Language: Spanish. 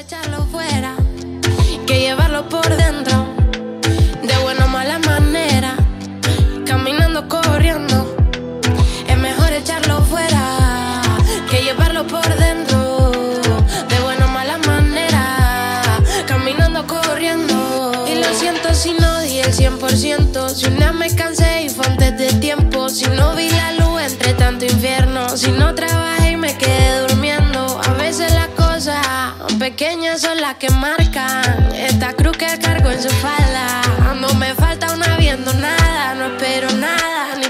echarlo fuera que llevarlo por dentro, de buena o mala manera, caminando, corriendo. Es mejor echarlo fuera que llevarlo por dentro, de buena o mala manera, caminando, corriendo. Y lo siento si no di el 100%, si una me cansé y fue antes de tiempo, si no vi la luz entre tanto infierno, si no trabajé y me quedé durmiendo. A veces las cosas pequeñas son las que marcan esta cruz que cargo en su falda. No me falta una viendo nada, no espero nada.